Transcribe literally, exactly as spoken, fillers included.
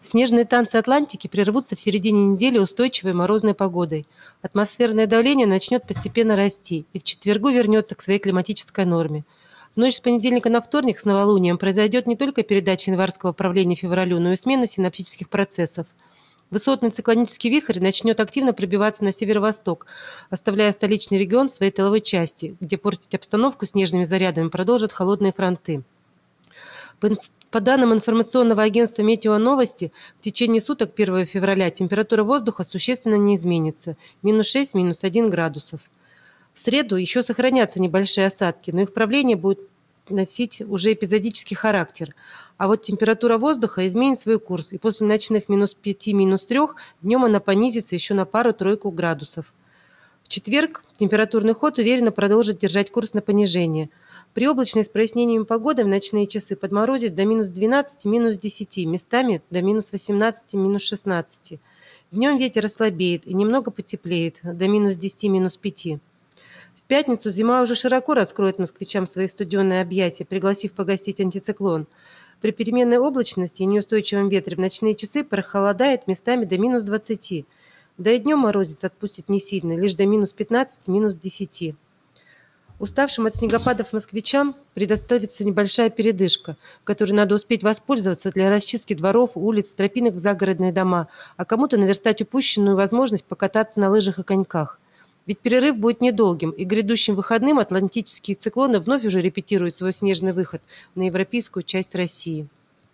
Снежные танцы Атлантики прервутся в середине недели устойчивой морозной погодой. Атмосферное давление начнет постепенно расти и к четвергу вернется к своей климатической норме. В ночь с понедельника на вторник с новолунием произойдет не только передача январского правления февралю, но и смена синаптических процессов. Высотный циклонический вихрь начнет активно пробиваться на северо-восток, оставляя столичный регион в своей тыловой части, где портить обстановку снежными зарядами продолжат холодные фронты. По, по данным информационного агентства «Метеоновости», в течение суток первого февраля температура воздуха существенно не изменится – минус шесть - минус один градусов. В среду еще сохранятся небольшие осадки, но их правление будет носить уже эпизодический характер. А вот температура воздуха изменит свой курс, и после ночных минус пяти - минус трёх днем она понизится еще на пару-тройку градусов. В четверг температурный ход уверенно продолжит держать курс на понижение. При облачной с прояснениями погоды в ночные часы подморозит до минус двенадцати - минус десяти, местами до минус восемнадцати - минус шестнадцати. Днем ветер ослабеет и немного потеплеет до минус десяти - минус пяти. В пятницу зима уже широко раскроет москвичам свои студеные объятия, пригласив погостить антициклон. При переменной облачности и неустойчивом ветре в ночные часы прохолодает местами до минус двадцати. Да и днем морозец отпустит не сильно, лишь до минус пятнадцати - минус десяти. Уставшим от снегопадов москвичам предоставится небольшая передышка, которой надо успеть воспользоваться для расчистки дворов, улиц, тропинок в загородные дома, а кому-то наверстать упущенную возможность покататься на лыжах и коньках. Ведь перерыв будет недолгим, и к грядущим выходным атлантические циклоны вновь уже репетируют свой снежный выход на европейскую часть России.